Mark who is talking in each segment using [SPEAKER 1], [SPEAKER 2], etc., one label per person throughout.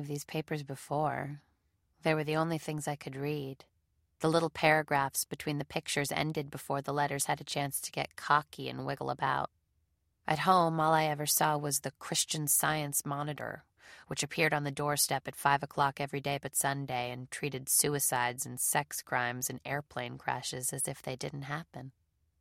[SPEAKER 1] of these papers before. They were the only things I could read. The little paragraphs between the pictures ended before the letters had a chance to get cocky and wiggle about. At home, all I ever saw was the Christian Science Monitor, which appeared on the doorstep at 5 o'clock every day but Sunday and treated suicides and sex crimes and airplane crashes as if they didn't happen.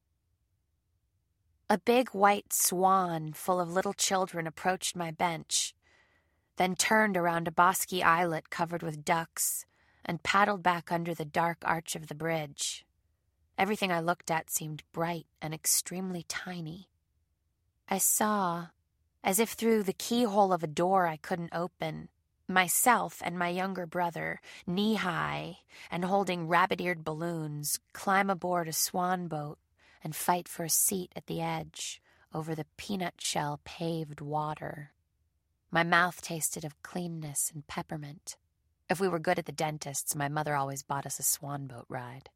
[SPEAKER 1] A big white swan full of little children approached my bench, then turned around a bosky islet covered with ducks and paddled back under the dark arch of the bridge. Everything I looked at seemed bright and extremely tiny. I saw, as if through the keyhole of a door I couldn't open, myself and my younger brother, knee-high and holding rabbit-eared balloons, climb aboard a swan boat and fight for a seat at the edge over the peanut shell paved water. My mouth tasted of cleanness and peppermint. If we were good at the dentist's, my mother always bought us a swan boat ride.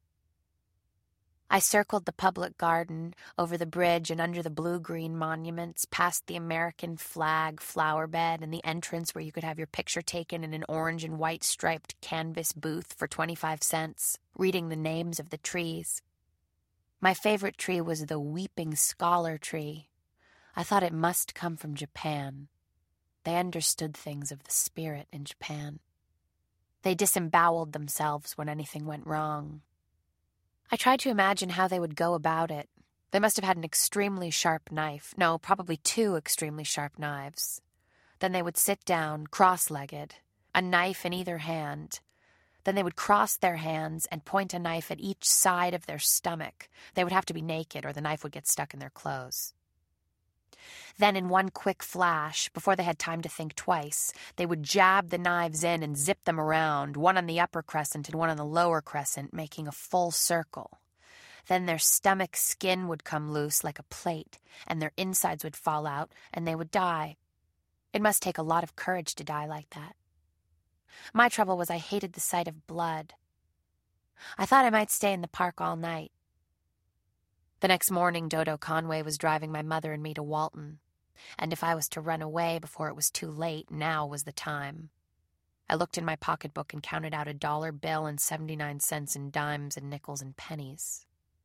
[SPEAKER 1] I circled the public garden, over the bridge and under the blue-green monuments, past the American flag flower bed and the entrance where you could have your picture taken in an orange and white striped canvas booth for 25 cents, reading the names of the trees. My favorite tree was the weeping scholar tree. I thought it must come from Japan. They understood things of the spirit in Japan. They disemboweled themselves when anything went wrong. I tried to imagine how they would go about it. They must have had an extremely sharp knife. No, probably 2 extremely sharp knives. Then they would sit down, cross-legged, a knife in either hand. Then they would cross their hands and point a knife at each side of their stomach. They would have to be naked or the knife would get stuck in their clothes. Then in one quick flash, before they had time to think twice, they would jab the knives in and zip them around, one on the upper crescent and one on the lower crescent, making a full circle. Then their stomach skin would come loose like a plate, and their insides would fall out, and they would die. It must take a lot of courage to die like that. My trouble was I hated the sight of blood. I thought I might stay in the park all night. The next morning, Dodo Conway was driving my mother and me to Walton, and if I was to run away before it was too late, now was the time. I looked in my pocketbook and counted out $1 bill and 79 cents in dimes and nickels and pennies.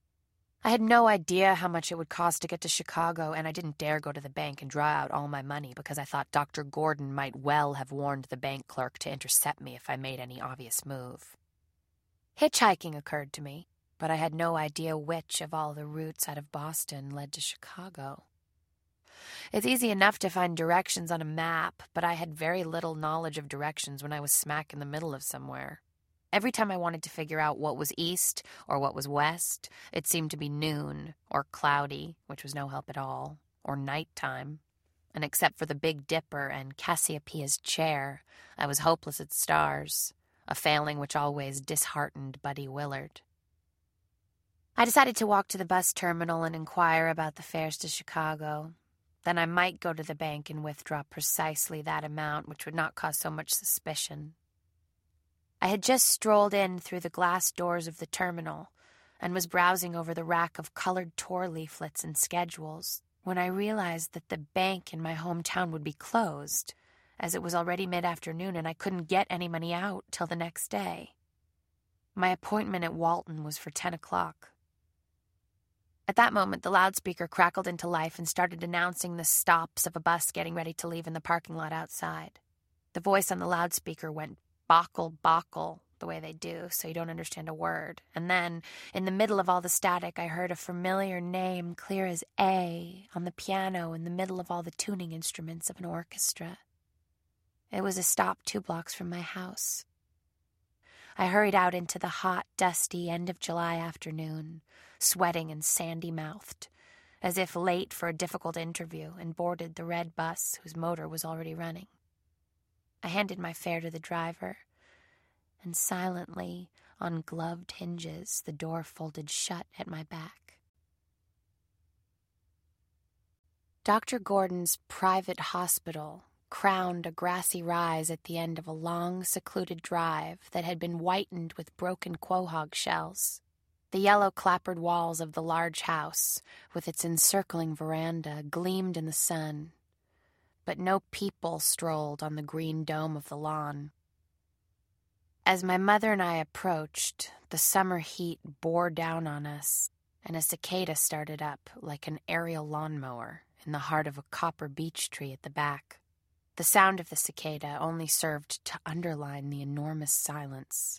[SPEAKER 1] I had no idea how much it would cost to get to Chicago, and I didn't dare go to the bank and draw out all my money because I thought Dr. Gordon might well have warned the bank clerk to intercept me if I made any obvious move. Hitchhiking occurred to me, but I had no idea which of all the routes out of Boston led to Chicago. It's easy enough to find directions on a map, but I had very little knowledge of directions when I was smack in the middle of somewhere. Every time I wanted to figure out what was east or what was west, it seemed to be noon, or cloudy, which was no help at all, or nighttime. And except for the Big Dipper and Cassiopeia's chair, I was hopeless at stars, a failing which always disheartened Buddy Willard. I decided to walk to the bus terminal and inquire about the fares to Chicago. Then I might go to the bank and withdraw precisely that amount, which would not cause so much suspicion. I had just strolled in through the glass doors of the terminal and was browsing over the rack of colored tour leaflets and schedules when I realized that the bank in my hometown would be closed, as it was already mid-afternoon and I couldn't get any money out till the next day. My appointment at Walton was for 10 o'clock. At that moment, the loudspeaker crackled into life and started announcing the stops of a bus getting ready to leave in the parking lot outside. The voice on the loudspeaker went bockle, bockle, the way they do, so you don't understand a word. And then, in the middle of all the static, I heard a familiar name clear as A on the piano in the middle of all the tuning instruments of an orchestra. It was a stop 2 blocks from my house. I hurried out into the hot, dusty end of July afternoon, sweating and sandy-mouthed, as if late for a difficult interview, and boarded the red bus whose motor was already running. I handed my fare to the driver, and silently, on gloved hinges, the door folded shut at my back. Dr. Gordon's private hospital crowned a grassy rise at the end of a long, secluded drive that had been whitened with broken quahog shells. The yellow clapboard walls of the large house, with its encircling veranda, gleamed in the sun. but no people strolled on the green dome of the lawn. As my mother and I approached, the summer heat bore down on us, and a cicada started up like an aerial lawnmower in the heart of a copper beech tree at the back. The sound of the cicada only served to underline the enormous silence.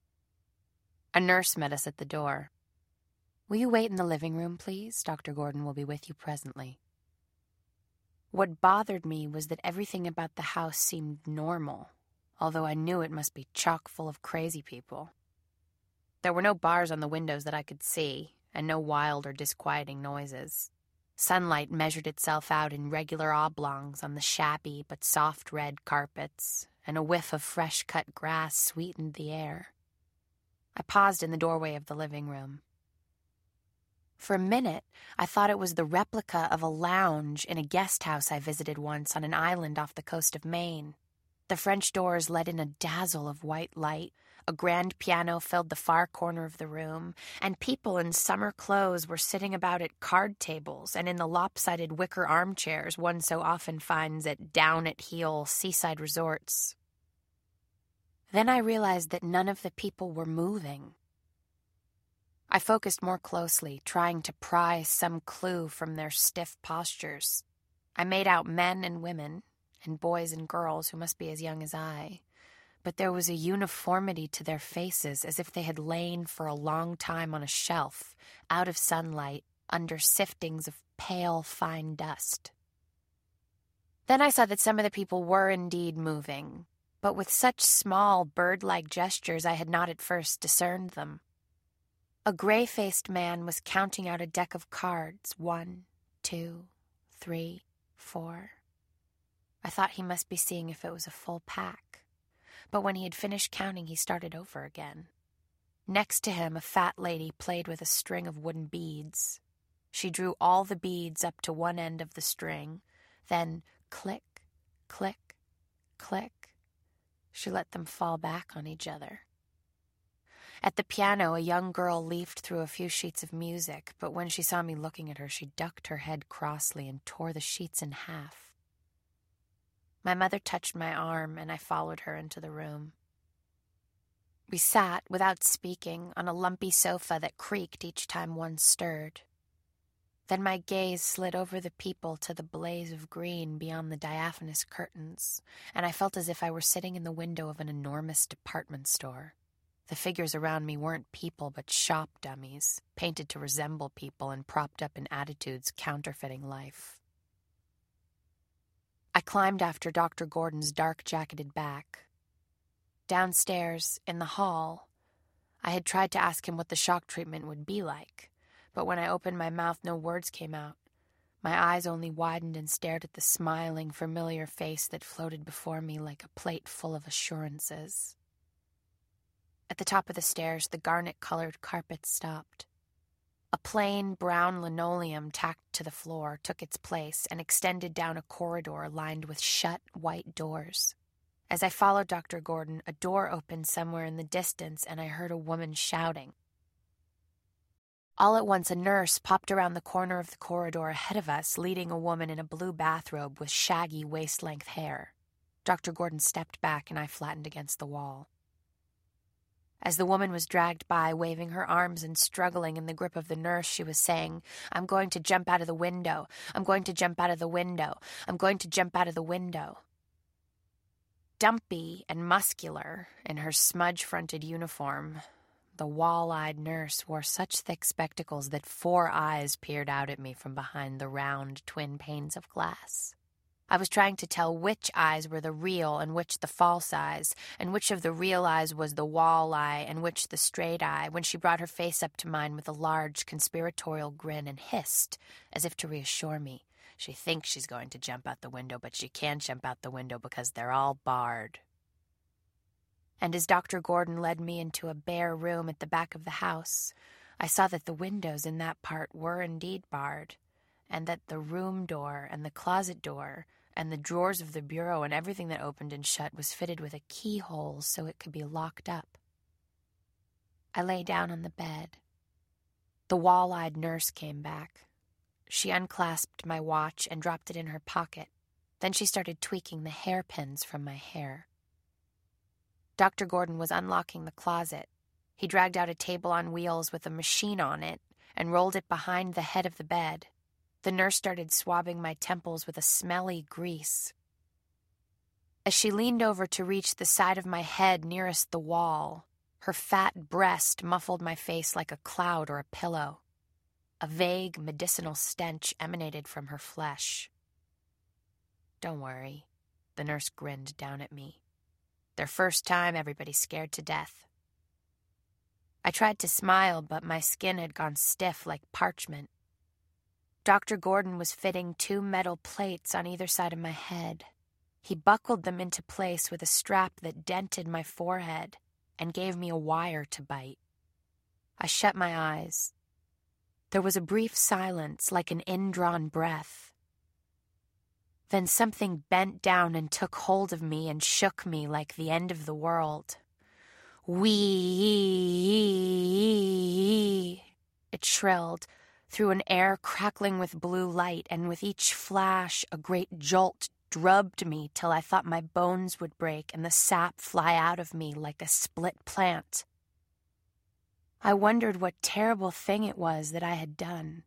[SPEAKER 1] A nurse met us at the door. "Will you wait in the living room, please? Dr. Gordon will be with you presently." What bothered me was that everything about the house seemed normal, although I knew it must be chock full of crazy people. There were no bars on the windows that I could see, and no wild or disquieting noises. Sunlight measured itself out in regular oblongs on the shabby but soft red carpets, and a whiff of fresh-cut grass sweetened the air. I paused in the doorway of the living room. For a minute, I thought it was the replica of a lounge in a guest house I visited once on an island off the coast of Maine. The French doors let in a dazzle of white light, a grand piano filled the far corner of the room, and people in summer clothes were sitting about at card tables and in the lopsided wicker armchairs one so often finds at down-at-heel seaside resorts. Then I realized that none of the people were moving. I focused more closely, trying to pry some clue from their stiff postures. I made out men and women, and boys and girls who must be as young as I, but there was a uniformity to their faces as if they had lain for a long time on a shelf, out of sunlight, under siftings of pale, fine dust. Then I saw that some of the people were indeed moving, but with such small, bird-like gestures I had not at first discerned them. A gray-faced man was counting out a deck of cards, 1, 2, 3, 4. I thought he must be seeing if it was a full pack, but when he had finished counting, he started over again. Next to him, a fat lady played with a string of wooden beads. She drew all the beads up to one end of the string, then click, click, click. She let them fall back on each other. At the piano, a young girl leafed through a few sheets of music, but when she saw me looking at her, she ducked her head crossly and tore the sheets in half. My mother touched my arm, and I followed her into the room. We sat, without speaking, on a lumpy sofa that creaked each time one stirred. Then my gaze slid over the people to the blaze of green beyond the diaphanous curtains, and I felt as if I were sitting in the window of an enormous department store. The figures around me weren't people but shop dummies, painted to resemble people and propped up in attitudes counterfeiting life. I climbed after Dr. Gordon's dark-jacketed back. Downstairs, in the hall, I had tried to ask him what the shock treatment would be like, but when I opened my mouth, no words came out. My eyes only widened and stared at the smiling, familiar face that floated before me like a plate full of assurances. At the top of the stairs, the garnet-colored carpet stopped. A plain brown linoleum tacked to the floor took its place and extended down a corridor lined with shut white doors. As I followed Dr. Gordon, a door opened somewhere in the distance, and I heard a woman shouting. All at once, a nurse popped around the corner of the corridor ahead of us, leading a woman in a blue bathrobe with shaggy waist-length hair. Dr. Gordon stepped back, and I flattened against the wall. As the woman was dragged by, waving her arms and struggling in the grip of the nurse, she was saying, "I'm going to jump out of the window. I'm going to jump out of the window. I'm going to jump out of the window." Dumpy and muscular in her smudge-fronted uniform, the wall-eyed nurse wore such thick spectacles that 4 eyes peered out at me from behind the round twin panes of glass. I was trying to tell which eyes were the real and which the false eyes, and which of the real eyes was the wall eye and which the straight eye, when she brought her face up to mine with a large conspiratorial grin and hissed, as if to reassure me. She thinks she's going to jump out the window, but she can't jump out the window because they're all barred. And as Dr. Gordon led me into a bare room at the back of the house, I saw that the windows in that part were indeed barred, and that the room door and the closet door and the drawers of the bureau and everything that opened and shut was fitted with a keyhole so it could be locked up. I lay down on the bed. The wall-eyed nurse came back. She unclasped my watch and dropped it in her pocket. Then she started tweaking the hairpins from my hair. Dr. Gordon was unlocking the closet. He dragged out a table on wheels with a machine on it and rolled it behind the head of the bed. The nurse started swabbing my temples with a smelly grease. As she leaned over to reach the side of my head nearest the wall, her fat breast muffled my face like a cloud or a pillow. A vague medicinal stench emanated from her flesh. "Don't worry," the nurse grinned down at me. "Their first time, everybody's scared to death." I tried to smile, but my skin had gone stiff like parchment. Dr. Gordon was fitting 2 metal plates on either side of my head. He buckled them into place with a strap that dented my forehead and gave me a wire to bite. I shut my eyes. There was a brief silence, like an indrawn breath. Then something bent down and took hold of me and shook me like the end of the world. "Wee!" It shrilled, through an air crackling with blue light, and with each flash a great jolt drubbed me till I thought my bones would break and the sap fly out of me like a split plant. I wondered what terrible thing it was that I had done.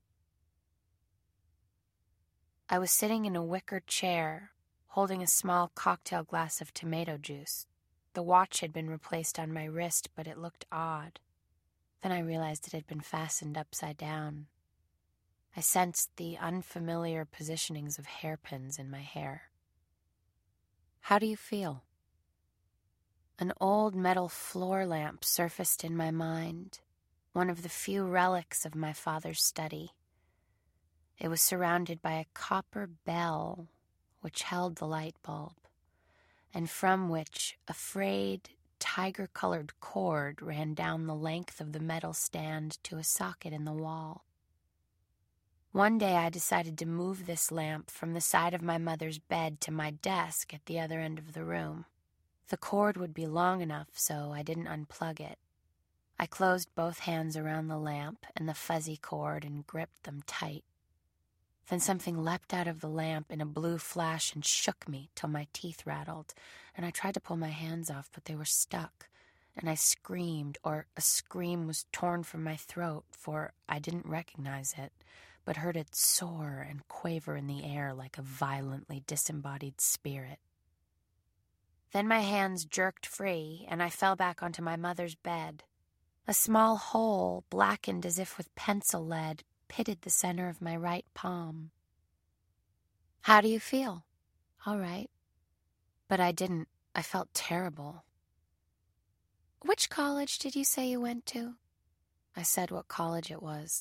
[SPEAKER 1] I was sitting in a wicker chair, holding a small cocktail glass of tomato juice. The watch had been replaced on my wrist, but it looked odd. Then I realized it had been fastened upside down. I sensed the unfamiliar positionings of hairpins in my hair. "How do you feel?" An old metal floor lamp surfaced in my mind, one of the few relics of my father's study. It was surrounded by a copper bell which held the light bulb, and from which a frayed, tiger-colored cord ran down the length of the metal stand to a socket in the wall. One day I decided to move this lamp from the side of my mother's bed to my desk at the other end of the room. The cord would be long enough, so I didn't unplug it. I closed both hands around the lamp and the fuzzy cord and gripped them tight. Then something leapt out of the lamp in a blue flash and shook me till my teeth rattled, and I tried to pull my hands off, but they were stuck, and I screamed, or a scream was torn from my throat, for I didn't recognize it, but heard it soar and quaver in the air like a violently disembodied spirit. Then my hands jerked free, and I fell back onto my mother's bed. A small hole, blackened as if with pencil lead, pitted the center of my right palm. "How do you feel?" "All right." But I didn't. I felt terrible. "Which college did you say you went to?" I said what college it was.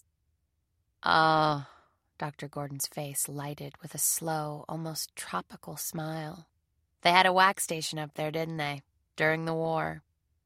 [SPEAKER 1] Dr. Gordon's face lighted with a slow, almost tropical smile. "They had a wax station up there, didn't they? During the war."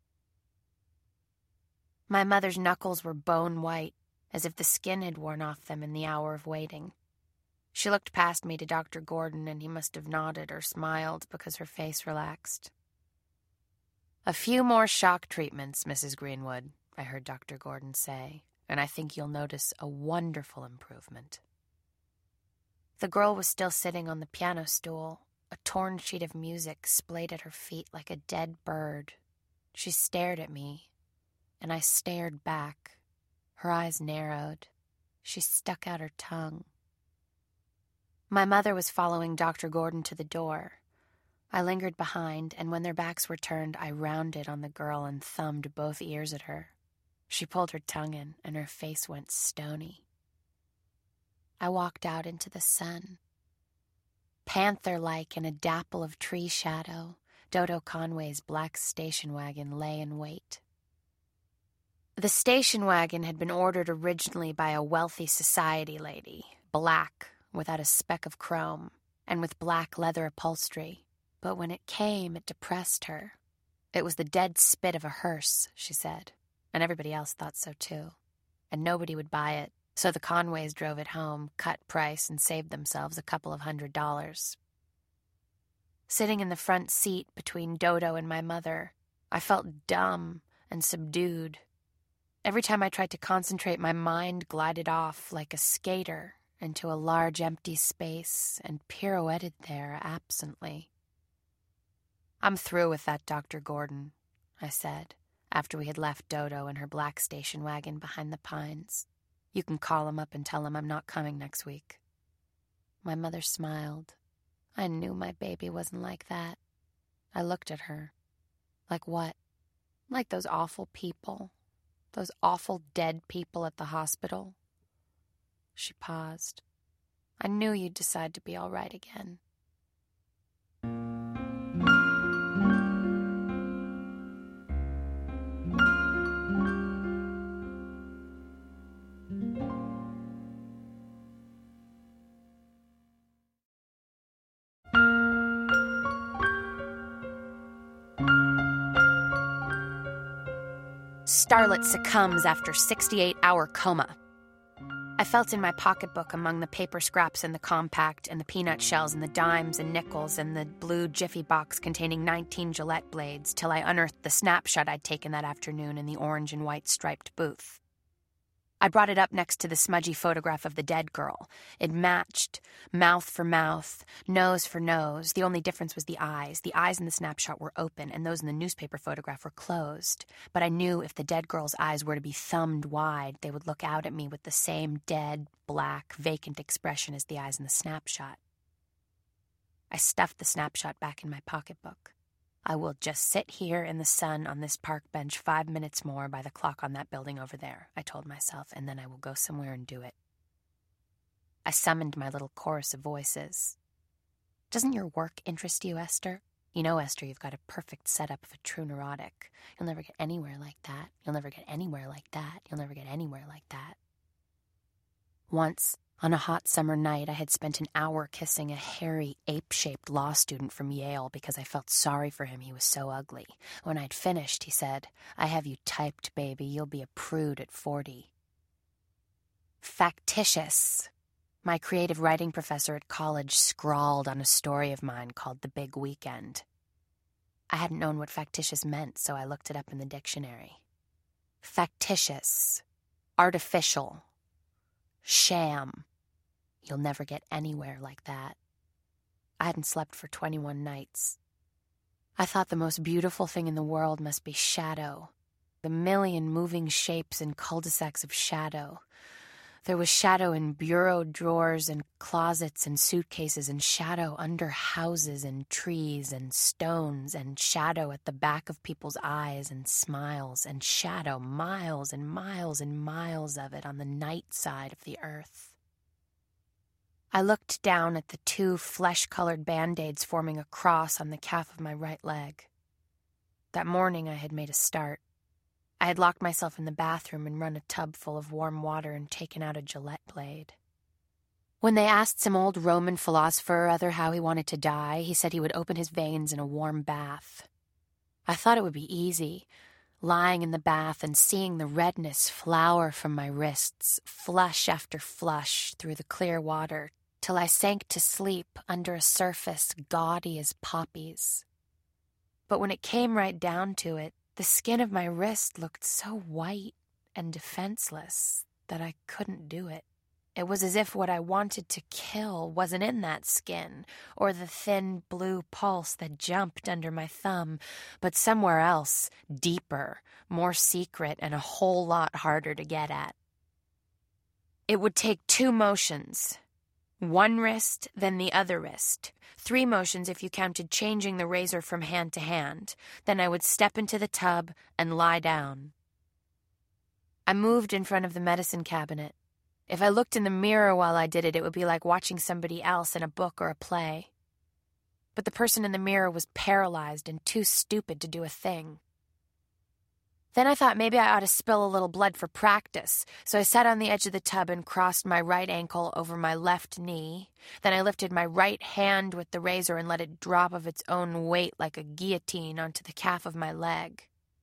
[SPEAKER 1] My mother's knuckles were bone white, as if the skin had worn off them in the hour of waiting. She looked past me to Dr. Gordon, and he must have nodded or smiled because her face relaxed. "A few more shock treatments, Mrs. Greenwood," I heard Dr. Gordon say, "and I think you'll notice a wonderful improvement." The girl was still sitting on the piano stool, a torn sheet of music splayed at her feet like a dead bird. She stared at me, and I stared back. Her eyes narrowed. She stuck out her tongue. My mother was following Dr. Gordon to the door. I lingered behind, and when their backs were turned, I rounded on the girl and thumbed both ears at her. She pulled her tongue in, and her face went stony. I walked out into the sun. Panther-like in a dapple of tree shadow, Dodo Conway's black station wagon lay in wait. The station wagon had been ordered originally by a wealthy society lady, black, without a speck of chrome, and with black leather upholstery. But when it came, it depressed her. It was the dead spit of a hearse, she said, and everybody else thought so too. And nobody would buy it, so the Conways drove it home, cut price, and saved themselves a couple of $100. Sitting in the front seat between Dodo and my mother, I felt dumb and subdued. Every time I tried to concentrate, my mind glided off like a skater, into a large empty space and pirouetted there absently. "I'm through with that Dr. Gordon," I said, after we had left Dodo in her black station wagon behind the pines. "You can call him up and tell him I'm not coming next week." My mother smiled. I knew my baby wasn't like that. I looked at her. Like what? Like those awful people. Those awful dead people at the hospital. She paused. "I knew you'd decide to be all right again." Starlet succumbs after 68-hour coma. I felt in my pocketbook among the paper scraps and the compact and the peanut shells and the dimes and nickels and the blue Jiffy box containing 19 Gillette blades till I unearthed the snapshot I'd taken that afternoon in the orange and white striped booth. I brought it up next to the smudgy photograph of the dead girl. It matched, mouth for mouth, nose for nose. The only difference was the eyes. The eyes in the snapshot were open, and those in the newspaper photograph were closed. But I knew if the dead girl's eyes were to be thumbed wide, they would look out at me with the same dead, black, vacant expression as the eyes in the snapshot. I stuffed the snapshot back in my pocketbook. I will just sit here in the sun on this park bench 5 minutes more by the clock on that building over there, I told myself, and then I will go somewhere and do it. I summoned my little chorus of voices. "Doesn't your work interest you, Esther? You know, Esther, you've got a perfect setup of a true neurotic. You'll never get anywhere like that. You'll never get anywhere like that. You'll never get anywhere like that." Once, on a hot summer night, I had spent an hour kissing a hairy, ape-shaped law student from Yale because I felt sorry for him. He was so ugly. When I'd finished, he said, "I have you typed, baby. You'll be a prude at 40. Factitious. My creative writing professor at college scrawled on a story of mine called The Big Weekend. I hadn't known what factitious meant, so I looked it up in the dictionary. Factitious. Artificial. Sham. You'll never get anywhere like that. I hadn't slept for 21 nights. I thought the most beautiful thing in the world must be shadow. The million moving shapes and cul-de-sacs of shadow. There was shadow in bureau drawers and closets and suitcases, and shadow under houses and trees and stones, and shadow at the back of people's eyes and smiles, and shadow miles and miles and miles of it on the night side of the earth. I looked down at the 2 flesh-colored Band-Aids forming a cross on the calf of my right leg. That morning I had made a start. I had locked myself in the bathroom and run a tub full of warm water and taken out a Gillette blade. When they asked some old Roman philosopher or other how he wanted to die, he said he would open his veins in a warm bath. I thought it would be easy, lying in the bath and seeing the redness flower from my wrists, flush after flush through the clear water, till I sank to sleep under a surface gaudy as poppies. But when it came right down to it, the skin of my wrist looked so white and defenseless that I couldn't do it. It was as if what I wanted to kill wasn't in that skin, or the thin blue pulse that jumped under my thumb, but somewhere else, deeper, more secret, and a whole lot harder to get at. It would take 2 motions. One wrist, then the other wrist. 3 motions if you counted changing the razor from hand to hand. Then I would step into the tub and lie down. I moved in front of the medicine cabinet. If I looked in the mirror while I did it, it would be like watching somebody else in a book or a play. But the person in the mirror was paralyzed and too stupid to do a thing. Then I thought maybe I ought to spill a little blood for practice, so I sat on the edge of the tub and crossed my right ankle over my left knee. Then I lifted my right hand with the razor and let it drop of its own weight like a guillotine onto the calf of my leg.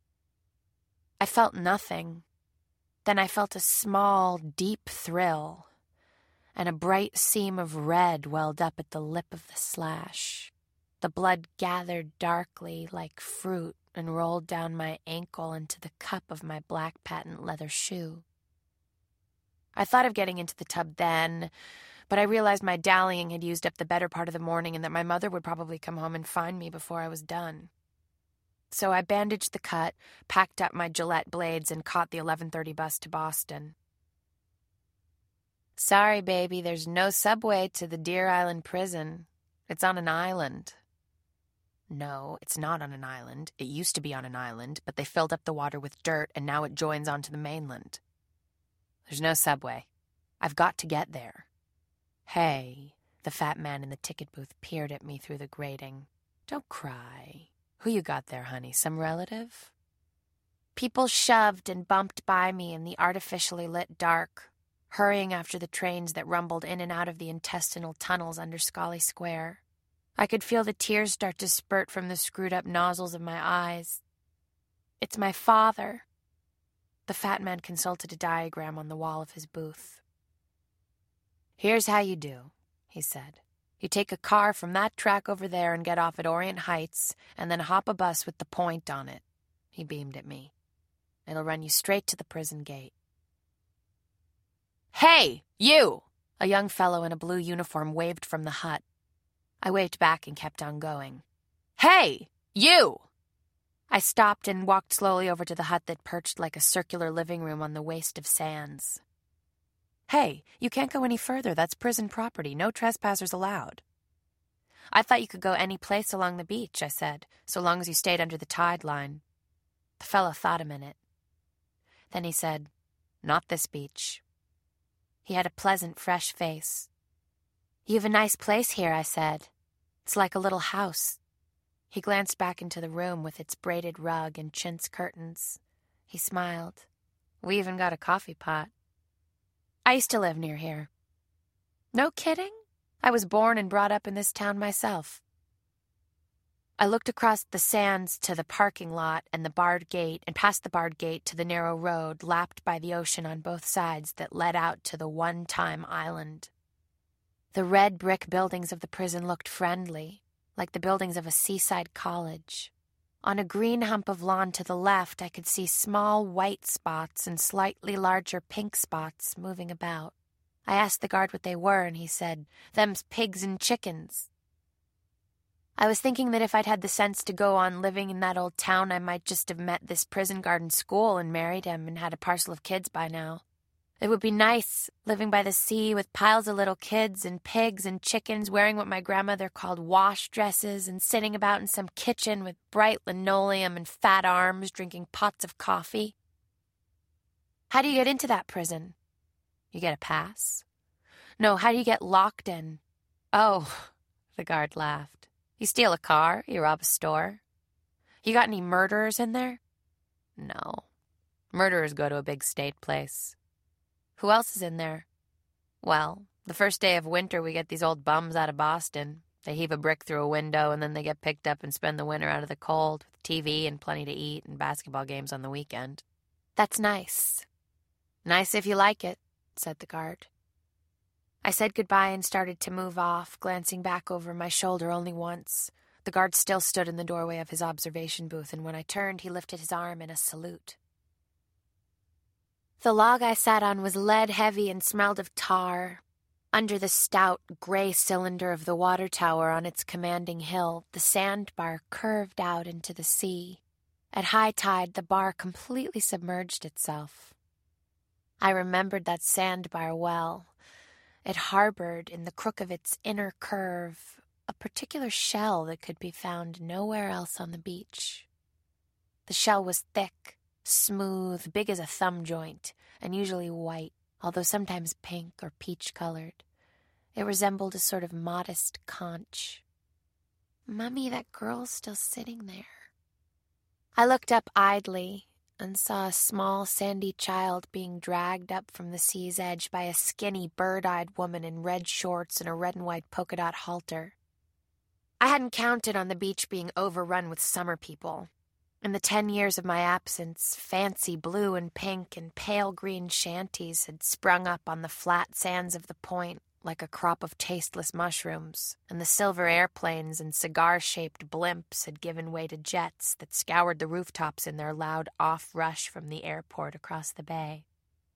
[SPEAKER 1] I felt nothing. Then I felt a small, deep thrill, and a bright seam of red welled up at the lip of the slash. The blood gathered darkly like fruit and rolled down my ankle into the cup of my black patent leather shoe. I thought of getting into the tub then, but I realized my dallying had used up the better part of the morning and that my mother would probably come home and find me before I was done. So I bandaged the cut, packed up my Gillette blades, and caught the 11:30 bus to Boston. Sorry, baby, there's no subway to the Deer Island prison. It's on an island. No, it's not on an island. It used to be on an island, but they filled up the water with dirt, and now it joins onto the mainland. There's no subway. I've got to get there. Hey, the fat man in the ticket booth peered at me through the grating. Don't cry. Who you got there, honey? Some relative? People shoved and bumped by me in the artificially lit dark, hurrying after the trains that rumbled in and out of the intestinal tunnels under Scollay Square. I could feel the tears start to spurt from the screwed-up nozzles of my eyes. It's my father. The fat man consulted a diagram on the wall of his booth. Here's how you do, he said. You take a car from that track over there and get off at Orient Heights, and then hop a bus with the point on it. He beamed at me. It'll run you straight to the prison gate. Hey, you! A young fellow in a blue uniform waved from the hut. I waved back and kept on going. Hey, you! I stopped and walked slowly over to the hut that perched like a circular living room on the waste of sands. Hey, you can't go any further. That's prison property. No trespassers allowed. I thought you could go any place along the beach, I said, so long as you stayed under the tide line. The fellow thought a minute. Then he said, Not this beach. He had a pleasant, fresh face. You have a nice place here, I said. It's like a little house. He glanced back into the room with its braided rug and chintz curtains. He smiled. We even got a coffee pot. I used to live near here. No kidding? I was born and brought up in this town myself. I looked across the sands to the parking lot and the barred gate, and past the barred gate to the narrow road lapped by the ocean on both sides that led out to the one-time island. The red brick buildings of the prison looked friendly, like the buildings of a seaside college. On a green hump of lawn to the left, I could see small white spots and slightly larger pink spots moving about. I asked the guard what they were, and he said, Them's pigs and chickens. I was thinking that if I'd had the sense to go on living in that old town, I might just have met this prison guard in school and married him and had a parcel of kids by now. It would be nice, living by the sea with piles of little kids and pigs and chickens, wearing what my grandmother called wash dresses and sitting about in some kitchen with bright linoleum and fat arms, drinking pots of coffee. How do you get into that prison? You get a pass? No, how do you get locked in? Oh, the guard laughed. You steal a car, you rob a store. You got any murderers in there? No. Murderers go to a big state place. Who else is in there? Well, the first day of winter we get these old bums out of Boston. They heave a brick through a window and then they get picked up and spend the winter out of the cold with TV and plenty to eat and basketball games on the weekend. That's nice. Nice if you like it, said the guard. I said goodbye and started to move off, glancing back over my shoulder only once. The guard still stood in the doorway of his observation booth, and when I turned, he lifted his arm in a salute. The log I sat on was lead-heavy and smelled of tar. Under the stout, gray cylinder of the water tower on its commanding hill, the sandbar curved out into the sea. At high tide, the bar completely submerged itself. I remembered that sandbar well. It harbored, in the crook of its inner curve, a particular shell that could be found nowhere else on the beach. The shell was thick, smooth, big as a thumb joint, and usually white, although sometimes pink or peach-colored. It resembled a sort of modest conch. Mummy, that girl's still sitting there. I looked up idly and saw a small, sandy child being dragged up from the sea's edge by a skinny, bird-eyed woman in red shorts and a red and white polka-dot halter. I hadn't counted on the beach being overrun with summer people. In the 10 years of my absence, fancy blue and pink and pale green shanties had sprung up on the flat sands of the point like a crop of tasteless mushrooms, and the silver airplanes and cigar-shaped blimps had given way to jets that scoured the rooftops in their loud off-rush from the airport across the bay.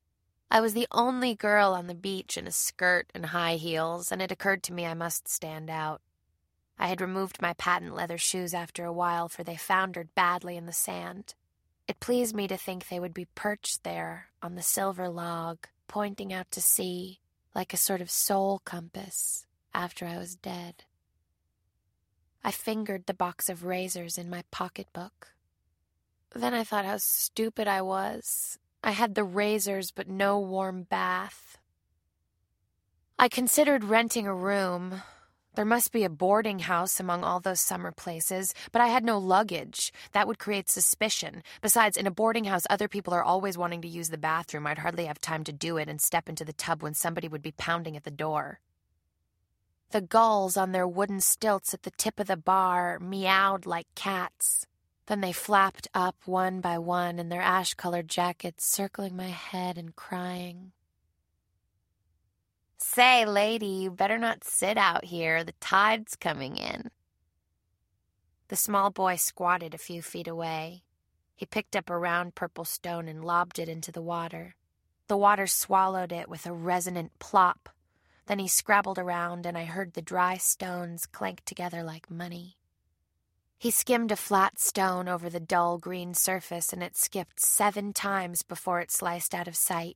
[SPEAKER 1] I was the only girl on the beach in a skirt and high heels, and it occurred to me I must stand out. I had removed my patent leather shoes after a while, for they foundered badly in the sand. It pleased me to think they would be perched there on the silver log, pointing out to sea like a sort of soul compass after I was dead. I fingered the box of razors in my pocketbook. Then I thought how stupid I was. I had the razors but no warm bath. I considered renting a room. There must be a boarding house among all those summer places, but I had no luggage. That would create suspicion. Besides, in a boarding house, other people are always wanting to use the bathroom. I'd hardly have time to do it and step into the tub when somebody would be pounding at the door. The gulls on their wooden stilts at the tip of the bar meowed like cats. Then they flapped up one by one in their ash-colored jackets, circling my head and crying. "Say, lady, you better not sit out here. The tide's coming in." The small boy squatted a few feet away. He picked up a round purple stone and lobbed it into the water. The water swallowed it with a resonant plop. Then he scrabbled around, and I heard the dry stones clank together like money. He skimmed a flat stone over the dull green surface, and it skipped 7 times before it sliced out of sight.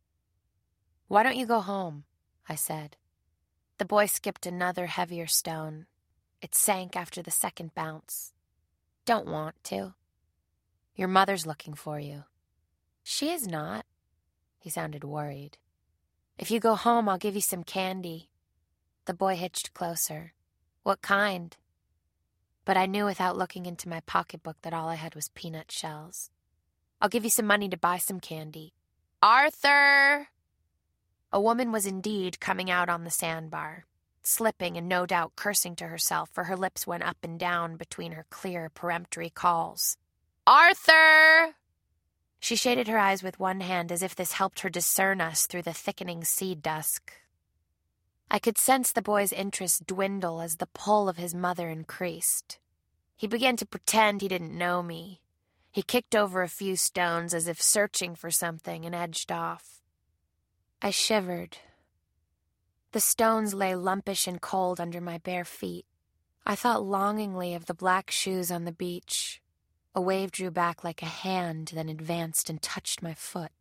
[SPEAKER 1] "Why don't you go home?" I said. The boy skipped another heavier stone. It sank after the second bounce. "Don't want to." "Your mother's looking for you." "She is not." He sounded worried. "If you go home, I'll give you some candy." The boy hitched closer. "What kind?" But I knew without looking into my pocketbook that all I had was peanut shells. "I'll give you some money to buy some candy." "Arthur!" A woman was indeed coming out on the sandbar, slipping and no doubt cursing to herself, for her lips went up and down between her clear, peremptory calls. "Arthur!" She shaded her eyes with one hand as if this helped her discern us through the thickening sea dusk. I could sense the boy's interest dwindle as the pull of his mother increased. He began to pretend he didn't know me. He kicked over a few stones as if searching for something and edged off. I shivered. The stones lay lumpish and cold under my bare feet. I thought longingly of the black shoes on the beach. A wave drew back like a hand, then advanced and touched my foot.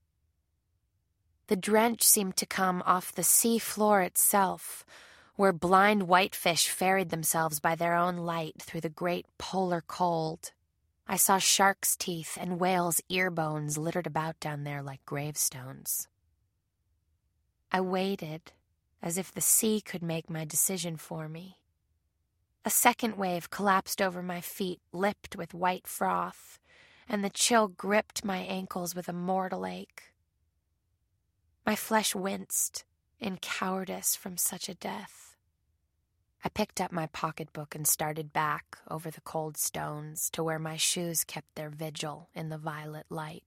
[SPEAKER 1] The drench seemed to come off the sea floor itself, where blind whitefish ferried themselves by their own light through the great polar cold. I saw sharks' teeth and whales' ear bones littered about down there like gravestones. I waited, as if the sea could make my decision for me. A second wave collapsed over my feet, lipped with white froth, and the chill gripped my ankles with a mortal ache. My flesh winced in cowardice from such a death. I picked up my pocketbook and started back over the cold stones to where my shoes kept their vigil in the violet light.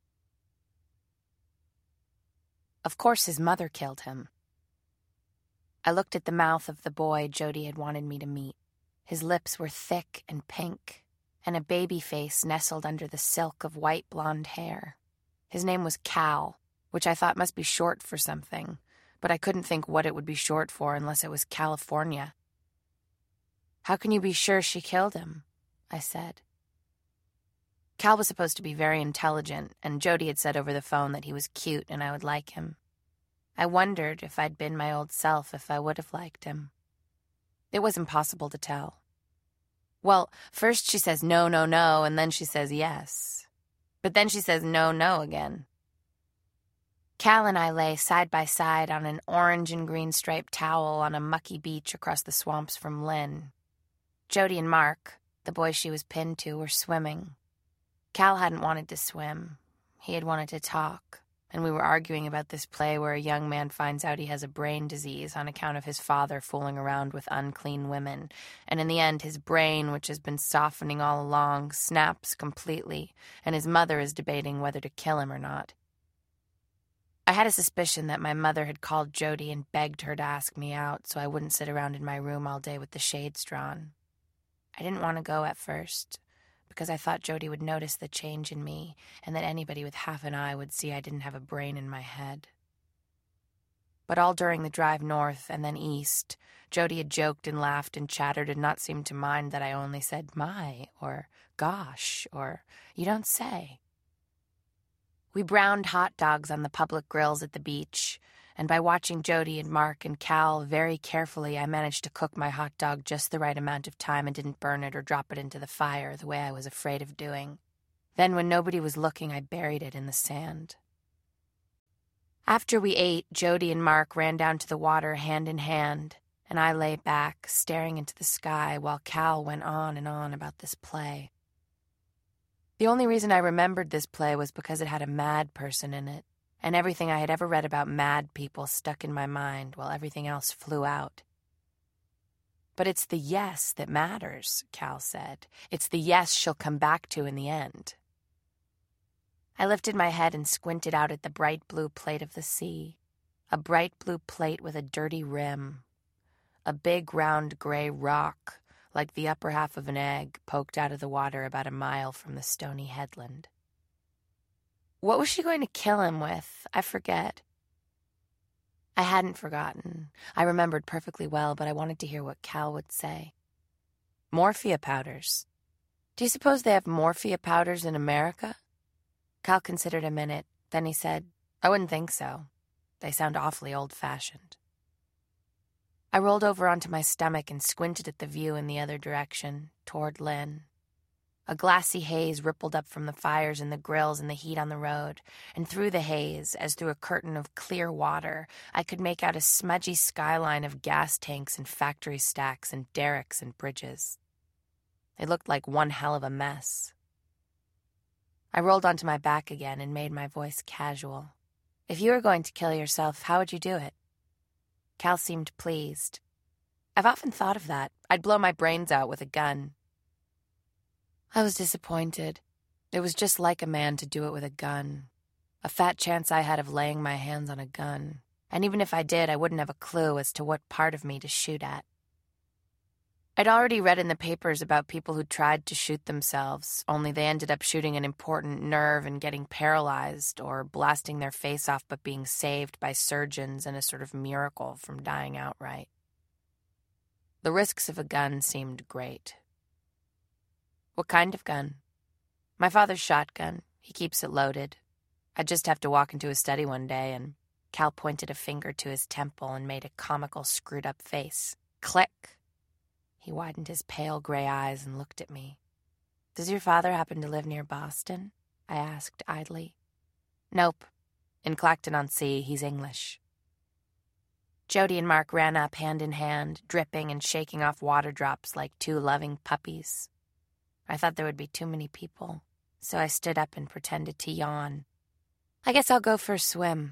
[SPEAKER 1] Of course his mother killed him. I looked at the mouth of the boy Jody had wanted me to meet. His lips were thick and pink, and a baby face nestled under the silk of white blonde hair. His name was Cal, which I thought must be short for something, but I couldn't think what it would be short for unless it was California. "How can you be sure she killed him?" I said. Cal was supposed to be very intelligent, and Jody had said over the phone that he was cute and I would like him. I wondered if I'd been my old self if I would have liked him. It was impossible to tell. Well, first she says no, no, no, and then she says yes. But then she says no, no again. Cal and I lay side by side on an orange and green striped towel on a mucky beach across the swamps from Lynn. Jody and Mark, the boy she was pinned to, were swimming. Cal hadn't wanted to swim. He had wanted to talk. And we were arguing about this play where a young man finds out he has a brain disease on account of his father fooling around with unclean women, and in the end his brain, which has been softening all along, snaps completely, and his mother is debating whether to kill him or not. I had a suspicion that my mother had called Jody and begged her to ask me out so I wouldn't sit around in my room all day with the shades drawn. I didn't want to go at first, because I thought Jody would notice the change in me and that anybody with half an eye would see I didn't have a brain in my head. But all during the drive north and then east, Jody had joked and laughed and chattered and not seemed to mind that I only said my or gosh or you don't say. We browned hot dogs on the public grills at the beach, and by watching Jody and Mark and Cal very carefully, I managed to cook my hot dog just the right amount of time and didn't burn it or drop it into the fire the way I was afraid of doing. Then, when nobody was looking, I buried it in the sand. After we ate, Jody and Mark ran down to the water hand in hand, and I lay back, staring into the sky while Cal went on and on about this play. The only reason I remembered this play was because it had a mad person in it, and everything I had ever read about mad people stuck in my mind while everything else flew out. But it's the yes that matters, Cal said. It's the yes she'll come back to in the end. I lifted my head and squinted out at the bright blue plate of the sea, a bright blue plate with a dirty rim, a big round gray rock like the upper half of an egg poked out of the water about a mile from the stony headland. What was she going to kill him with? I forget. I hadn't forgotten. I remembered perfectly well, but I wanted to hear what Cal would say. Morphia powders. Do you suppose they have morphia powders in America? Cal considered a minute. Then he said, I wouldn't think so. They sound awfully old-fashioned. I rolled over onto my stomach and squinted at the view in the other direction, toward Lynn. A glassy haze rippled up from the fires in the grills and the heat on the road, and through the haze, as through a curtain of clear water, I could make out a smudgy skyline of gas tanks and factory stacks and derricks and bridges. It looked like one hell of a mess. I rolled onto my back again and made my voice casual. If you were going to kill yourself, how would you do it? Cal seemed pleased. I've often thought of that. I'd blow my brains out with a gun. I was disappointed. It was just like a man to do it with a gun. A fat chance I had of laying my hands on a gun. And even if I did, I wouldn't have a clue as to what part of me to shoot at. I'd already read in the papers about people who tried to shoot themselves, only they ended up shooting an important nerve and getting paralyzed, or blasting their face off but being saved by surgeons in a sort of miracle from dying outright. The risks of a gun seemed great. What kind of gun? My father's shotgun. He keeps it loaded. I'd just have to walk into his study one day, and Cal pointed a finger to his temple and made a comical screwed-up face. Click! He widened his pale gray eyes and looked at me. Does your father happen to live near Boston? I asked idly. Nope. In Clacton-on-Sea, he's English. Jody and Mark ran up hand in hand, dripping and shaking off water drops like two loving puppies. I thought there would be too many people, so I stood up and pretended to yawn. I guess I'll go for a swim.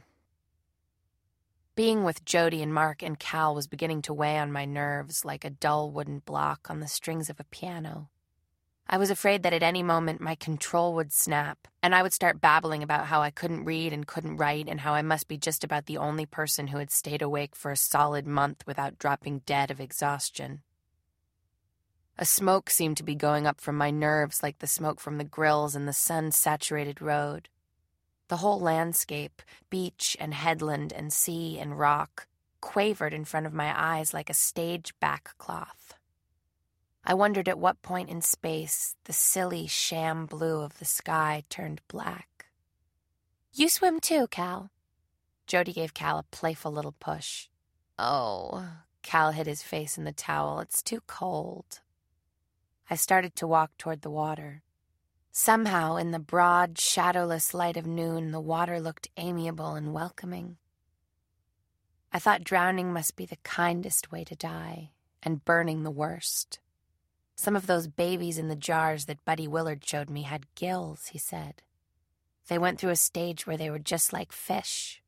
[SPEAKER 1] Being with Jody and Mark and Cal was beginning to weigh on my nerves like a dull wooden block on the strings of a piano. I was afraid that at any moment my control would snap, and I would start babbling about how I couldn't read and couldn't write and how I must be just about the only person who had stayed awake for a solid month without dropping dead of exhaustion. A smoke seemed to be going up from my nerves like the smoke from the grills in the sun-saturated road. The whole landscape, beach and headland and sea and rock, quavered in front of my eyes like a stage backcloth. I wondered at what point in space the silly sham blue of the sky turned black. You swim too, Cal. Jody gave Cal a playful little push. Oh, Cal hid his face in the towel. It's too cold. I started to walk toward the water. Somehow, in the broad, shadowless light of noon, the water looked amiable and welcoming. I thought drowning must be the kindest way to die, and burning the worst. Some of those babies in the jars that Buddy Willard showed me had gills, he said. They went through a stage where they were just like fish.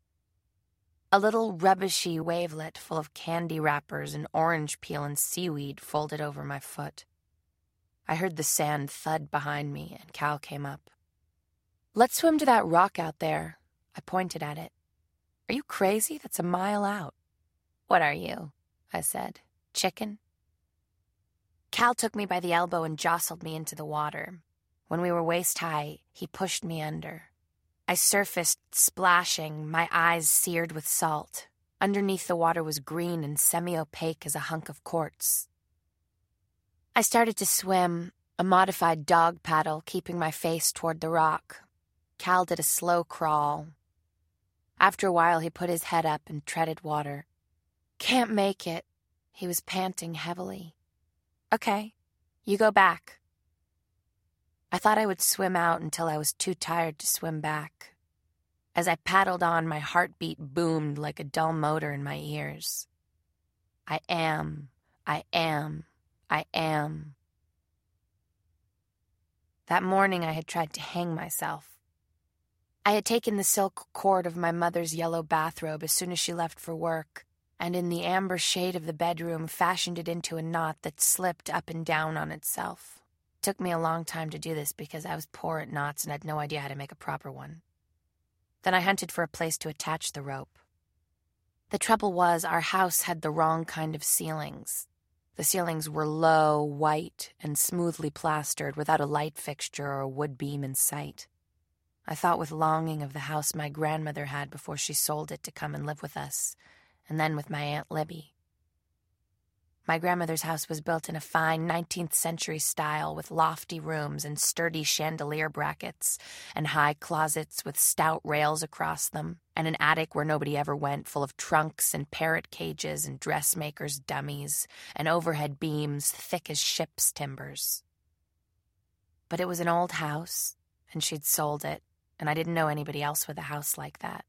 [SPEAKER 1] A little rubbishy wavelet full of candy wrappers and orange peel and seaweed folded over my foot. I heard the sand thud behind me, and Cal came up. Let's swim to that rock out there. I pointed at it. Are you crazy? That's a mile out. What are you? I said. Chicken? Cal took me by the elbow and jostled me into the water. When we were waist-high, he pushed me under. I surfaced, splashing, my eyes seared with salt. Underneath, the water was green and semi-opaque as a hunk of quartz. I started to swim, a modified dog paddle, keeping my face toward the rock. Cal did a slow crawl. After a while, he put his head up and treaded water. "Can't make it." He was panting heavily. "Okay, you go back." I thought I would swim out until I was too tired to swim back. As I paddled on, my heartbeat boomed like a dull motor in my ears. I am. That morning I had tried to hang myself. I had taken the silk cord of my mother's yellow bathrobe as soon as she left for work, and in the amber shade of the bedroom fashioned it into a knot that slipped up and down on itself. It took me a long time to do this because I was poor at knots and had no idea how to make a proper one. Then I hunted for a place to attach the rope. The trouble was our house had the wrong kind of ceilings. The ceilings were low, white, and smoothly plastered without a light fixture or a wood beam in sight. I thought with longing of the house my grandmother had before she sold it to come and live with us, and then with my Aunt Libby. My grandmother's house was built in a fine 19th century style with lofty rooms and sturdy chandelier brackets and high closets with stout rails across them, and an attic where nobody ever went, full of trunks and parrot cages and dressmakers' dummies and overhead beams thick as ship's timbers. But it was an old house, and she'd sold it, and I didn't know anybody else with a house like that.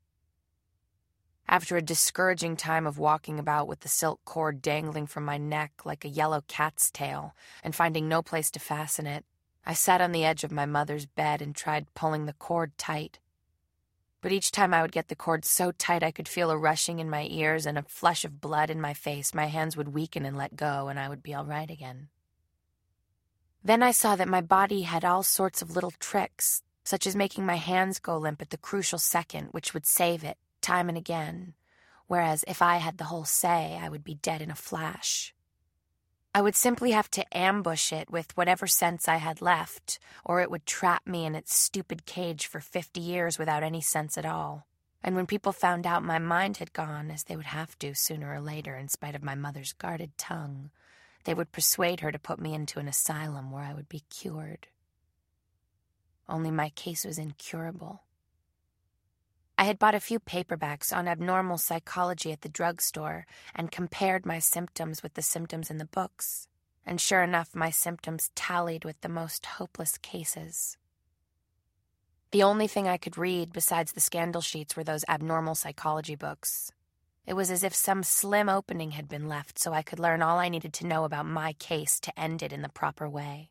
[SPEAKER 1] After a discouraging time of walking about with the silk cord dangling from my neck like a yellow cat's tail and finding no place to fasten it, I sat on the edge of my mother's bed and tried pulling the cord tight. But each time I would get the cord so tight I could feel a rushing in my ears and a flush of blood in my face, my hands would weaken and let go, and I would be all right again. Then I saw that my body had all sorts of little tricks, such as making my hands go limp at the crucial second, which would save it, time and again, whereas if I had the whole say, I would be dead in a flash. I would simply have to ambush it with whatever sense I had left, or it would trap me in its stupid cage for 50 years without any sense at all. And when people found out my mind had gone, as they would have to sooner or later in spite of my mother's guarded tongue, they would persuade her to put me into an asylum where I would be cured. Only my case was incurable. I had bought a few paperbacks on abnormal psychology at the drugstore and compared my symptoms with the symptoms in the books, and sure enough, my symptoms tallied with the most hopeless cases. The only thing I could read besides the scandal sheets were those abnormal psychology books. It was as if some slim opening had been left so I could learn all I needed to know about my case to end it in the proper way.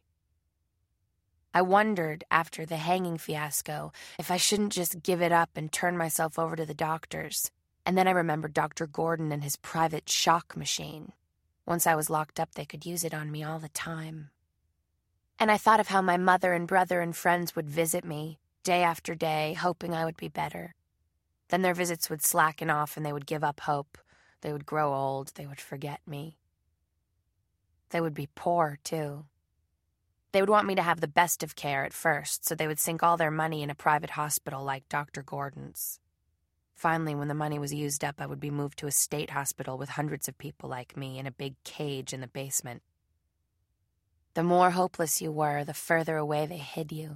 [SPEAKER 1] I wondered, after the hanging fiasco, if I shouldn't just give it up and turn myself over to the doctors. And then I remembered Dr. Gordon and his private shock machine. Once I was locked up, they could use it on me all the time. And I thought of how my mother and brother and friends would visit me, day after day, hoping I would be better. Then their visits would slacken off and they would give up hope. They would grow old. They would forget me. They would be poor, too. They would want me to have the best of care at first, so they would sink all their money in a private hospital like Dr. Gordon's. Finally, when the money was used up, I would be moved to a state hospital with hundreds of people like me in a big cage in the basement. The more hopeless you were, the further away they hid you.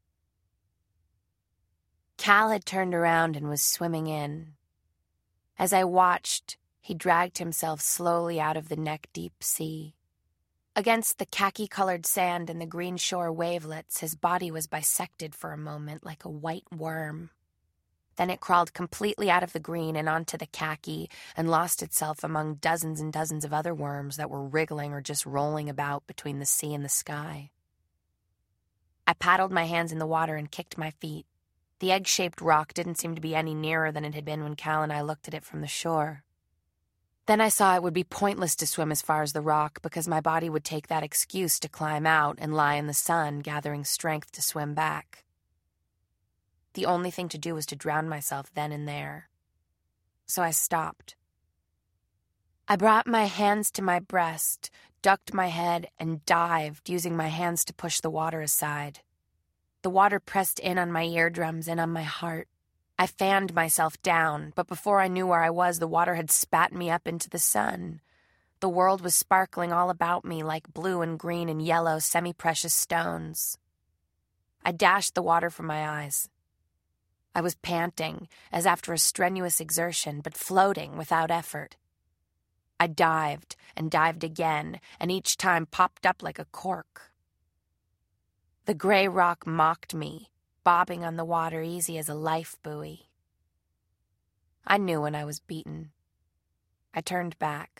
[SPEAKER 1] Cal had turned around and was swimming in. As I watched, he dragged himself slowly out of the neck-deep sea. Against the khaki-colored sand and the green shore wavelets, his body was bisected for a moment like a white worm. Then it crawled completely out of the green and onto the khaki and lost itself among dozens and dozens of other worms that were wriggling or just rolling about between the sea and the sky. I paddled my hands in the water and kicked my feet. The egg-shaped rock didn't seem to be any nearer than it had been when Cal and I looked at it from the shore. Then I saw it would be pointless to swim as far as the rock because my body would take that excuse to climb out and lie in the sun, gathering strength to swim back. The only thing to do was to drown myself then and there. So I stopped. I brought my hands to my breast, ducked my head, and dived, using my hands to push the water aside. The water pressed in on my eardrums and on my heart. I fanned myself down, but before I knew where I was, the water had spat me up into the sun. The world was sparkling all about me like blue and green and yellow semi-precious stones. I dashed the water from my eyes. I was panting, as after a strenuous exertion, but floating without effort. I dived and dived again, and each time popped up like a cork. The gray rock mocked me, bobbing on the water easy as a life buoy. I knew when I was beaten. I turned back.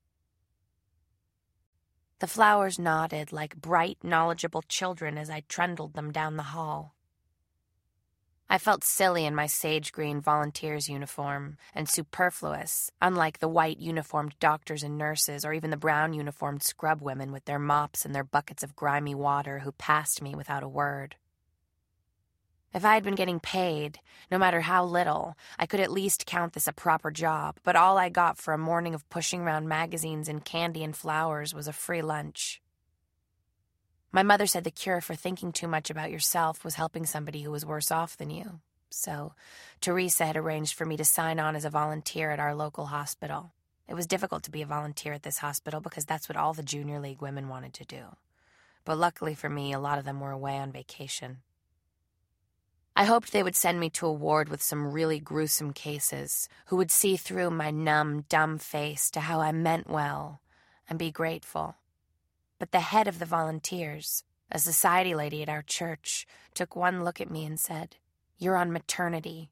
[SPEAKER 1] The flowers nodded like bright, knowledgeable children as I trundled them down the hall. I felt silly in my sage-green volunteer's uniform, and superfluous, unlike the white uniformed doctors and nurses or even the brown uniformed scrub women with their mops and their buckets of grimy water who passed me without a word. If I had been getting paid, no matter how little, I could at least count this a proper job, but all I got for a morning of pushing around magazines and candy and flowers was a free lunch. My mother said the cure for thinking too much about yourself was helping somebody who was worse off than you. So, Teresa had arranged for me to sign on as a volunteer at our local hospital. It was difficult to be a volunteer at this hospital because that's what all the Junior League women wanted to do. But luckily for me, a lot of them were away on vacation. I hoped they would send me to a ward with some really gruesome cases, who would see through my numb, dumb face to how I meant well and be grateful. But the head of the volunteers, a society lady at our church, took one look at me and said, "You're on maternity."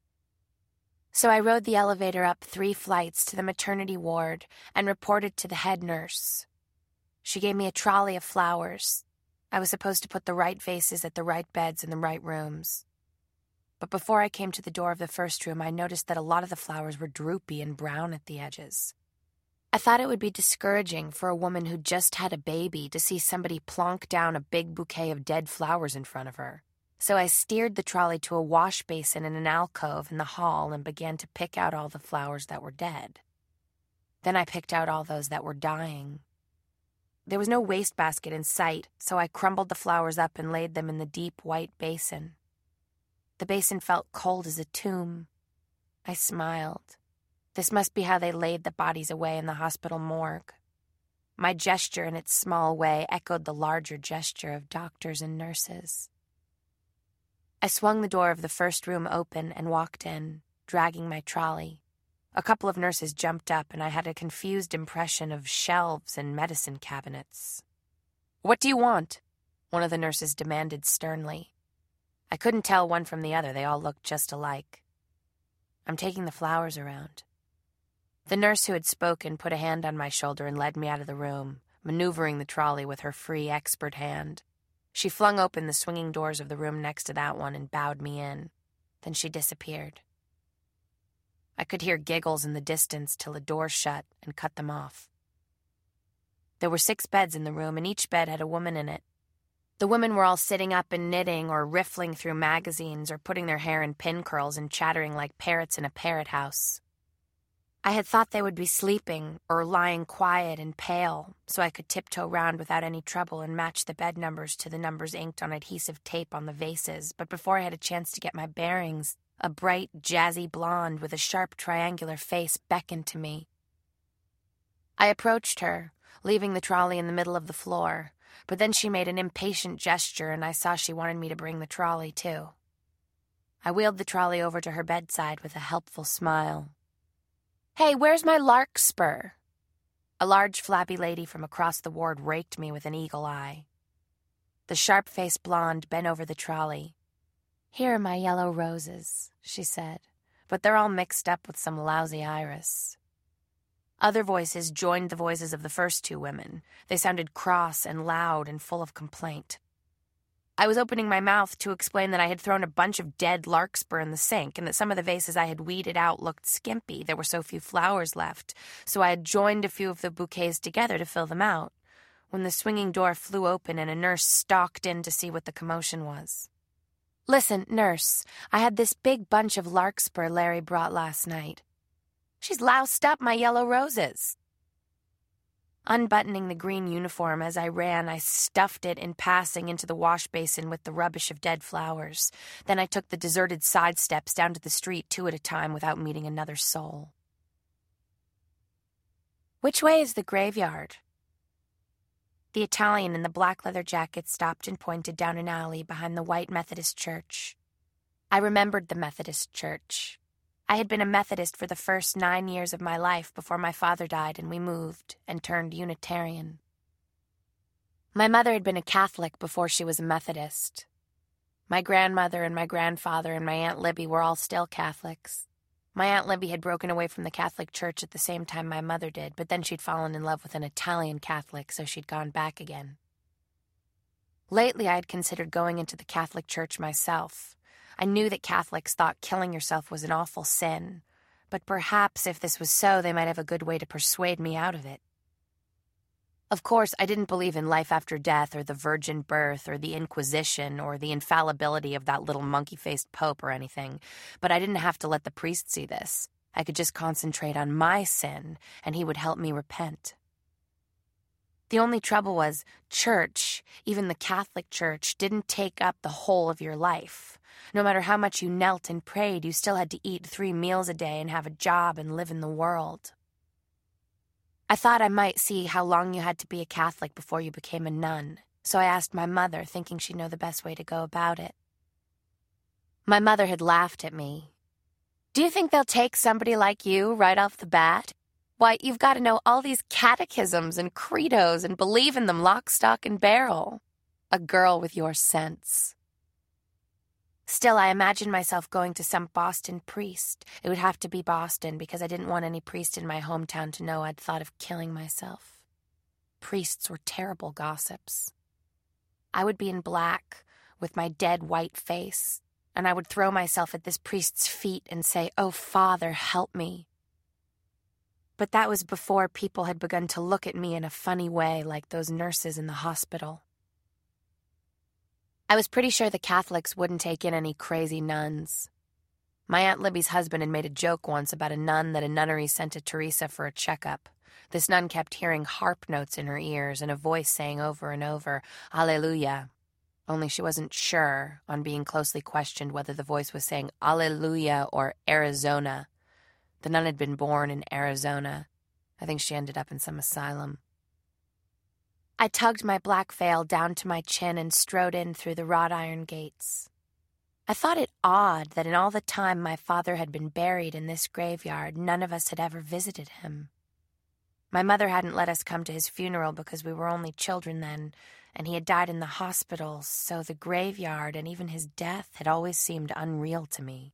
[SPEAKER 1] So I rode the elevator up 3 flights to the maternity ward and reported to the head nurse. She gave me a trolley of flowers. I was supposed to put the right vases at the right beds in the right rooms. But before I came to the door of the first room, I noticed that a lot of the flowers were droopy and brown at the edges. I thought it would be discouraging for a woman who just had a baby to see somebody plonk down a big bouquet of dead flowers in front of her. So I steered the trolley to a wash basin in an alcove in the hall and began to pick out all the flowers that were dead. Then I picked out all those that were dying. There was no wastebasket in sight, so I crumbled the flowers up and laid them in the deep white basin. The basin felt cold as a tomb. I smiled. This must be how they laid the bodies away in the hospital morgue. My gesture, in its small way, echoed the larger gesture of doctors and nurses. I swung the door of the first room open and walked in, dragging my trolley. A couple of nurses jumped up, and I had a confused impression of shelves and medicine cabinets. "What do you want?" one of the nurses demanded sternly. I couldn't tell one from the other. They all looked just alike. "I'm taking the flowers around." The nurse who had spoken put a hand on my shoulder and led me out of the room, maneuvering the trolley with her free, expert hand. She flung open the swinging doors of the room next to that one and bowed me in. Then she disappeared. I could hear giggles in the distance till a door shut and cut them off. There were 6 beds in the room, and each bed had a woman in it. The women were all sitting up and knitting or riffling through magazines or putting their hair in pin curls and chattering like parrots in a parrot house. I had thought they would be sleeping or lying quiet and pale, so I could tiptoe round without any trouble and match the bed numbers to the numbers inked on adhesive tape on the vases. But before I had a chance to get my bearings, a bright, jazzy blonde with a sharp, triangular face beckoned to me. I approached her, leaving the trolley in the middle of the floor, but then she made an impatient gesture and I saw she wanted me to bring the trolley, too. I wheeled the trolley over to her bedside with a helpful smile. "Hey, where's my larkspur?" A large, flabby lady from across the ward raked me with an eagle eye. The sharp-faced blonde bent over the trolley. "Here are my yellow roses," she said, "but they're all mixed up with some lousy iris." Other voices joined the voices of the first 2 women. They sounded cross and loud and full of complaint. I was opening my mouth to explain that I had thrown a bunch of dead larkspur in the sink and that some of the vases I had weeded out looked skimpy. There were so few flowers left, so I had joined a few of the bouquets together to fill them out, when the swinging door flew open and a nurse stalked in to see what the commotion was. "Listen, nurse, I had this big bunch of larkspur Larry brought last night. She's loused up my yellow roses," Unbuttoning the green uniform as I ran, I stuffed it in passing into the wash basin with the rubbish of dead flowers. Then I took the deserted side steps down to the street 2 at a time without meeting another soul. "Which way is the graveyard?" The Italian in the black leather jacket stopped and pointed down an alley behind the white Methodist church. I remembered the Methodist church. I had been a Methodist for the first 9 years of my life before my father died and we moved and turned Unitarian. My mother had been a Catholic before she was a Methodist. My grandmother and my grandfather and my Aunt Libby were all still Catholics. My Aunt Libby had broken away from the Catholic Church at the same time my mother did, but then she'd fallen in love with an Italian Catholic, so she'd gone back again. Lately, I had considered going into the Catholic Church myself. I knew that Catholics thought killing yourself was an awful sin, but perhaps if this was so, they might have a good way to persuade me out of it. Of course, I didn't believe in life after death or the virgin birth or the Inquisition or the infallibility of that little monkey-faced pope or anything, but I didn't have to let the priest see this. I could just concentrate on my sin, and he would help me repent. The only trouble was, church, even the Catholic Church, didn't take up the whole of your life. No matter how much you knelt and prayed, you still had to eat 3 meals a day and have a job and live in the world. I thought I might see how long you had to be a Catholic before you became a nun, so I asked my mother, thinking she'd know the best way to go about it. My mother had laughed at me. "Do you think they'll take somebody like you right off the bat? Why, you've got to know all these catechisms and credos and believe in them lock, stock, and barrel. A girl with your sense." Still, I imagined myself going to some Boston priest. It would have to be Boston because I didn't want any priest in my hometown to know I'd thought of killing myself. Priests were terrible gossips. I would be in black with my dead white face, and I would throw myself at this priest's feet and say, "Oh, Father, help me." But that was before people had begun to look at me in a funny way like those nurses in the hospital. I was pretty sure the Catholics wouldn't take in any crazy nuns. My Aunt Libby's husband had made a joke once about a nun that a nunnery sent to Teresa for a checkup. This nun kept hearing harp notes in her ears and a voice saying over and over, "Alleluia," only she wasn't sure, on being closely questioned, whether the voice was saying Alleluia or Arizona. The nun had been born in Arizona. I think she ended up in some asylum. I tugged my black veil down to my chin and strode in through the wrought iron gates. I thought it odd that in all the time my father had been buried in this graveyard, none of us had ever visited him. My mother hadn't let us come to his funeral because we were only children then, and he had died in the hospital, so the graveyard and even his death had always seemed unreal to me.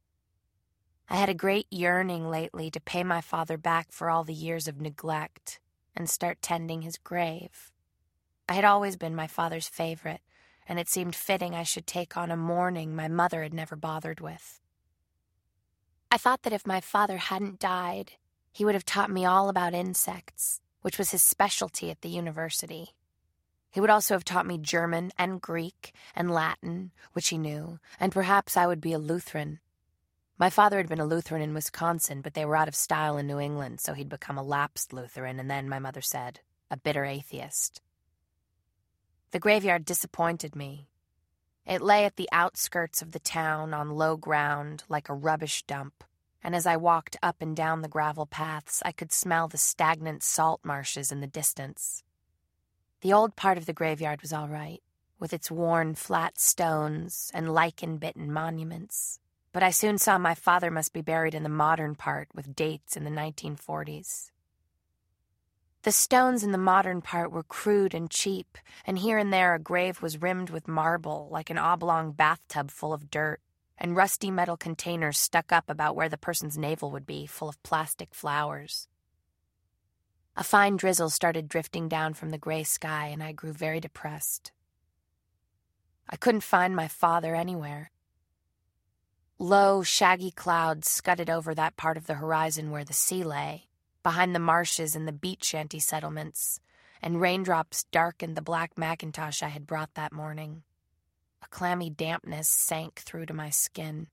[SPEAKER 1] I had a great yearning lately to pay my father back for all the years of neglect and start tending his grave. I had always been my father's favorite, and it seemed fitting I should take on a mourning my mother had never bothered with. I thought that if my father hadn't died, he would have taught me all about insects, which was his specialty at the university. He would also have taught me German and Greek and Latin, which he knew, and perhaps I would be a Lutheran. My father had been a Lutheran in Wisconsin, but they were out of style in New England, so he'd become a lapsed Lutheran, and then, my mother said, a bitter atheist. The graveyard disappointed me. It lay at the outskirts of the town on low ground like a rubbish dump, and as I walked up and down the gravel paths, I could smell the stagnant salt marshes in the distance. The old part of the graveyard was all right, with its worn flat stones and lichen-bitten monuments, but I soon saw my father must be buried in the modern part with dates in the 1940s. The stones in the modern part were crude and cheap, and here and there a grave was rimmed with marble, like an oblong bathtub full of dirt, and rusty metal containers stuck up about where the person's navel would be, full of plastic flowers. A fine drizzle started drifting down from the gray sky, and I grew very depressed. I couldn't find my father anywhere. Low, shaggy clouds scudded over that part of the horizon where the sea lay, behind the marshes and the beach shanty settlements, and raindrops darkened the black mackintosh I had brought that morning. A clammy dampness sank through to my skin.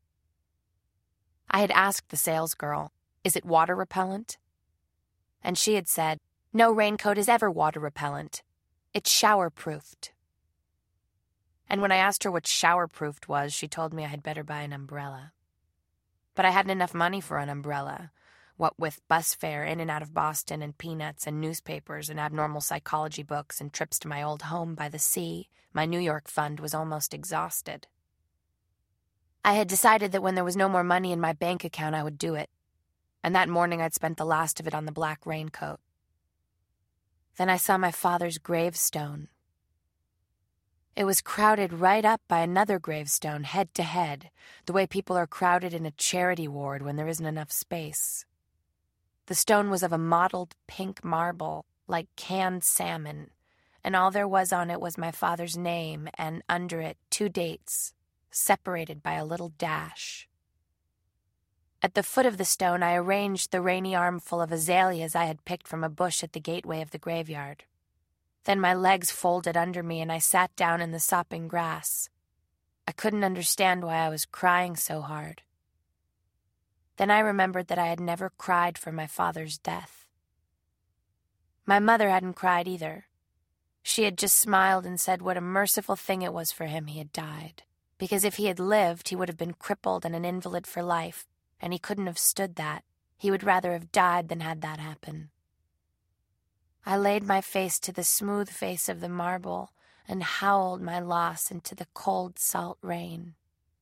[SPEAKER 1] I had asked the salesgirl, "Is it water repellent?" And she had said, No raincoat is ever water repellent. It's shower-proofed. And when I asked her what shower-proofed was, she told me I had better buy an umbrella. But I hadn't enough money for an umbrella, what with bus fare in and out of Boston and peanuts and newspapers and abnormal psychology books and trips to my old home by the sea. My New York fund was almost exhausted. I had decided that when there was no more money in my bank account, I would do it. And that morning I'd spent the last of it on the black raincoat. Then I saw my father's gravestone. It was crowded right up by another gravestone, head to head, the way people are crowded in a charity ward when there isn't enough space. The stone was of a mottled pink marble, like canned salmon, and all there was on it was my father's name, and under it 2 dates, separated by a little dash. At the foot of the stone, I arranged the rainy armful of azaleas I had picked from a bush at the gateway of the graveyard. Then my legs folded under me, and I sat down in the sopping grass. I couldn't understand why I was crying so hard. Then I remembered that I had never cried for my father's death. My mother hadn't cried either. She had just smiled and said what a merciful thing it was for him he had died, because if he had lived, he would have been crippled and an invalid for life, and he couldn't have stood that. He would rather have died than had that happen. I laid my face to the smooth face of the marble and howled my loss into the cold, salt rain.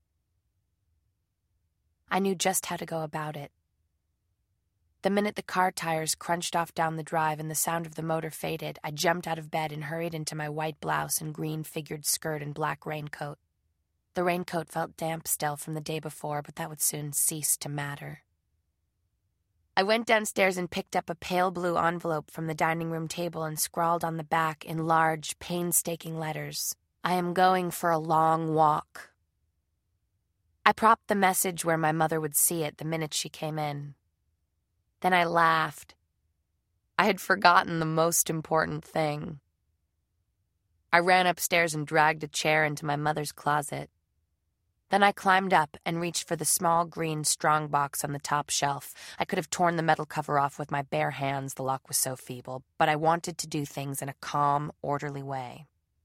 [SPEAKER 1] I knew just how to go about it. The minute the car tires crunched off down the drive and the sound of the motor faded, I jumped out of bed and hurried into my white blouse and green figured skirt and black raincoat. The raincoat felt damp still from the day before, but that would soon cease to matter. I went downstairs and picked up a pale blue envelope from the dining room table and scrawled on the back in large, painstaking letters, "I am going for a long walk." I propped the message where my mother would see it the minute she came in. Then I laughed. I had forgotten the most important thing. I ran upstairs and dragged a chair into my mother's closet. Then I climbed up and reached for the small green strong box on the top shelf. I could have torn the metal cover off with my bare hands, the lock was so feeble, but I wanted to do things in a calm, orderly way.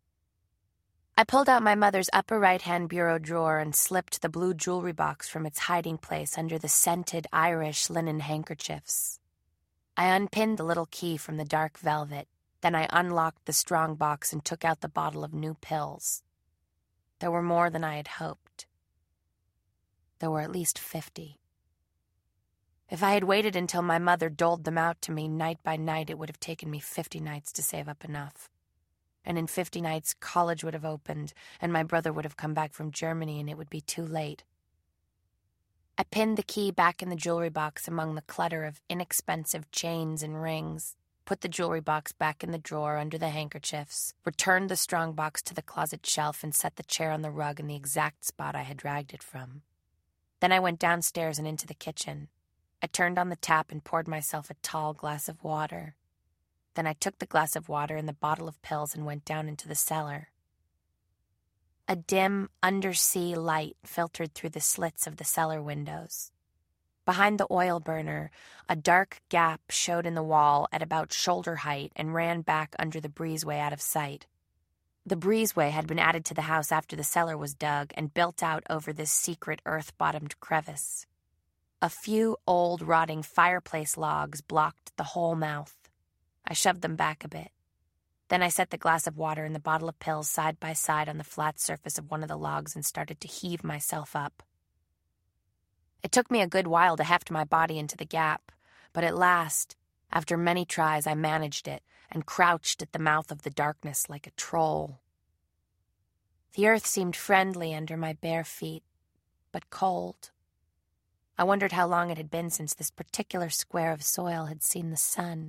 [SPEAKER 1] I pulled out my mother's upper right-hand bureau drawer and slipped the blue jewelry box from its hiding place under the scented Irish linen handkerchiefs. I unpinned the little key from the dark velvet. Then I unlocked the strong box and took out the bottle of new pills. There were more than I had hoped. There were at least 50. If I had waited until my mother doled them out to me night by night, it would have taken me 50 nights to save up enough. And in 50 nights, college would have opened, and my brother would have come back from Germany, and it would be too late. I pinned the key back in the jewelry box among the clutter of inexpensive chains and rings, put the jewelry box back in the drawer under the handkerchiefs, returned the strong box to the closet shelf, and set the chair on the rug in the exact spot I had dragged it from. Then I went downstairs and into the kitchen. I turned on the tap and poured myself a tall glass of water. Then I took the glass of water and the bottle of pills and went down into the cellar. A dim, undersea light filtered through the slits of the cellar windows. Behind the oil burner, a dark gap showed in the wall at about shoulder height and ran back under the breezeway out of sight. The breezeway had been added to the house after the cellar was dug and built out over this secret earth-bottomed crevice. A few old, rotting fireplace logs blocked the whole mouth. I shoved them back a bit. Then I set the glass of water and the bottle of pills side by side on the flat surface of one of the logs and started to heave myself up. It took me a good while to heft my body into the gap, but at last, after many tries, I managed it and crouched at the mouth of the darkness like a troll. The earth seemed friendly under my bare feet, but cold. I wondered how long it had been since this particular square of soil had seen the sun.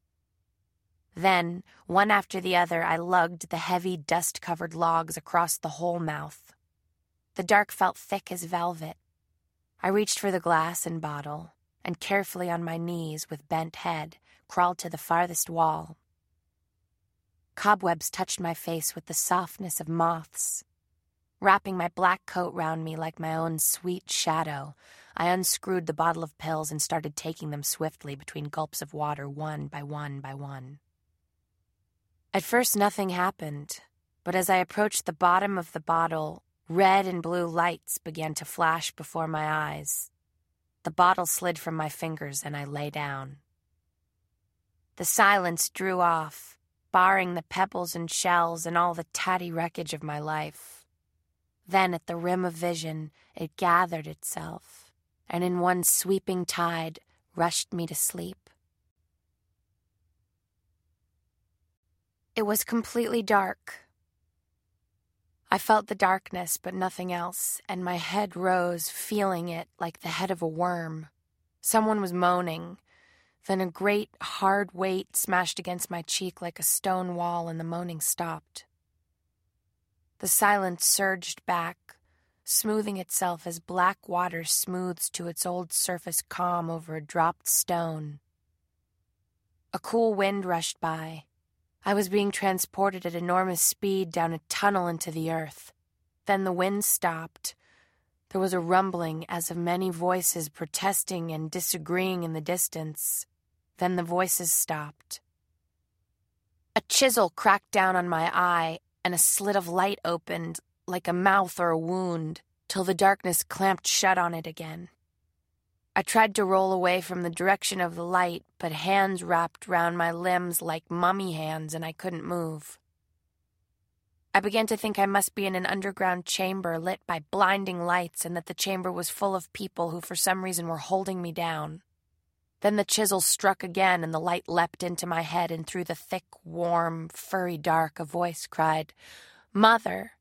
[SPEAKER 1] Then, one after the other, I lugged the heavy, dust-covered logs across the whole mouth. The dark felt thick as velvet. I reached for the glass and bottle, and carefully on my knees, with bent head, crawled to the farthest wall. Cobwebs touched my face with the softness of moths. Wrapping my black coat round me like my own sweet shadow, I unscrewed the bottle of pills and started taking them swiftly between gulps of water, one by one by one. At first, nothing happened, but as I approached the bottom of the bottle, red and blue lights began to flash before my eyes. The bottle slid from my fingers and I lay down. The silence drew off, barring the pebbles and shells and all the tatty wreckage of my life. Then, at the rim of vision, it gathered itself, and in one sweeping tide rushed me to sleep. It was completely dark. I felt the darkness, but nothing else, and my head rose, feeling it like the head of a worm. Someone was moaning. Then a great, hard weight smashed against my cheek like a stone wall, and the moaning stopped. The silence surged back, smoothing itself as black water smooths to its old surface calm over a dropped stone. A cool wind rushed by. I was being transported at enormous speed down a tunnel into the earth. Then the wind stopped. There was a rumbling as of many voices protesting and disagreeing in the distance. Then the voices stopped. A chisel cracked down on my eye, and a slit of light opened, like a mouth or a wound, till the darkness clamped shut on it again. I tried to roll away from the direction of the light, but hands wrapped round my limbs like mummy hands, and I couldn't move. I began to think I must be in an underground chamber lit by blinding lights, and that the chamber was full of people who for some reason were holding me down. Then the chisel struck again, and the light leapt into my head, and through the thick, warm, furry dark a voice cried, "Mother!"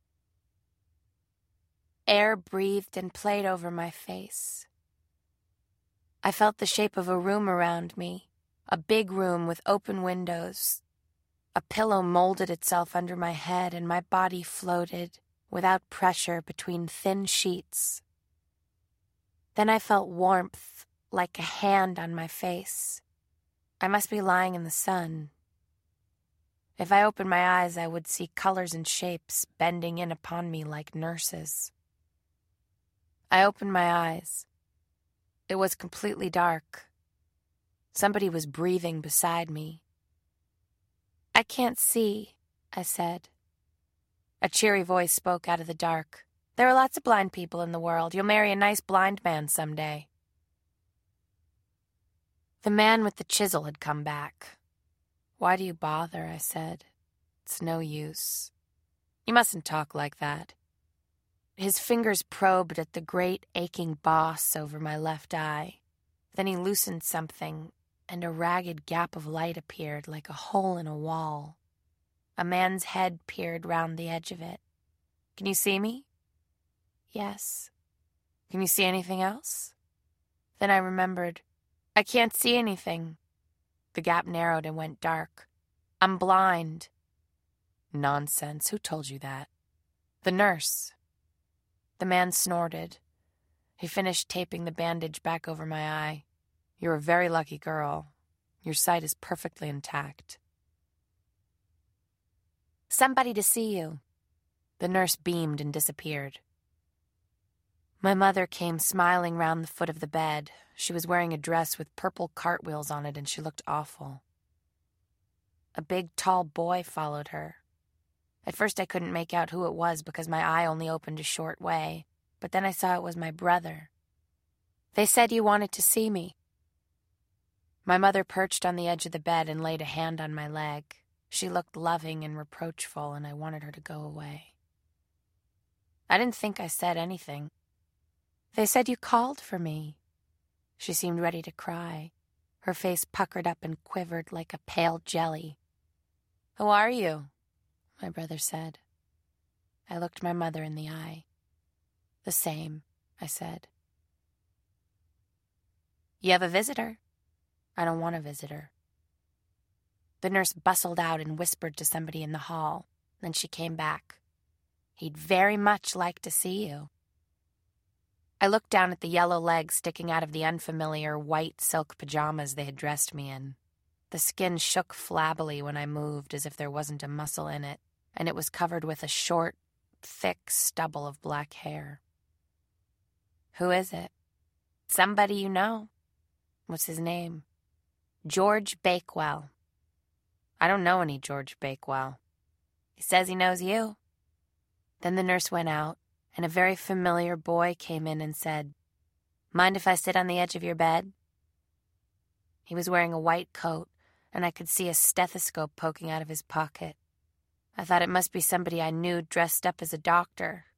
[SPEAKER 1] Air breathed and played over my face. I felt the shape of a room around me, a big room with open windows. A pillow molded itself under my head, and my body floated, without pressure, between thin sheets. Then I felt warmth, like a hand on my face. I must be lying in the sun. If I opened my eyes, I would see colors and shapes bending in upon me like nurses. I opened my eyes. It was completely dark. Somebody was breathing beside me. "I can't see," I said. A cheery voice spoke out of the dark. "There are lots of blind people in the world. You'll marry a nice blind man someday." The man with the chisel had come back. "Why do you bother?" I said. "It's no use. You mustn't talk like that." His fingers probed at the great aching boss over my left eye. Then he loosened something, and a ragged gap of light appeared like a hole in a wall. A man's head peered round the edge of it. "Can you see me?" "Yes." "Can you see anything else?" Then I remembered. "I can't see anything." The gap narrowed and went dark. "I'm blind." "Nonsense. Who told you that?" "The nurse." The man snorted. He finished taping the bandage back over my eye. "You're a very lucky girl. Your sight is perfectly intact." "Somebody to see you." The nurse beamed and disappeared. My mother came smiling round the foot of the bed. She was wearing a dress with purple cartwheels on it, and she looked awful. A big, tall boy followed her. At first I couldn't make out who it was because my eye only opened a short way, but then I saw it was my brother. "They said you wanted to see me." My mother perched on the edge of the bed and laid a hand on my leg. She looked loving and reproachful, and I wanted her to go away. I didn't think I said anything. "They said you called for me." She seemed ready to cry. Her face puckered up and quivered like a pale jelly. "Who are you?" my brother said. I looked my mother in the eye. "The same," I said. "You have a visitor." "I don't want a visitor." The nurse bustled out and whispered to somebody in the hall. Then she came back. "He'd very much like to see you." I looked down at the yellow legs sticking out of the unfamiliar white silk pajamas they had dressed me in. The skin shook flabbily when I moved as if there wasn't a muscle in it, and it was covered with a short, thick stubble of black hair. "Who is it?" "Somebody you know." "What's his name?" "George Bakewell." "I don't know any George Bakewell." "He says he knows you." Then the nurse went out, and a very familiar boy came in and said, "Mind if I sit on the edge of your bed?" He was wearing a white coat, and I could see a stethoscope poking out of his pocket. I thought it must be somebody I knew dressed up as a doctor,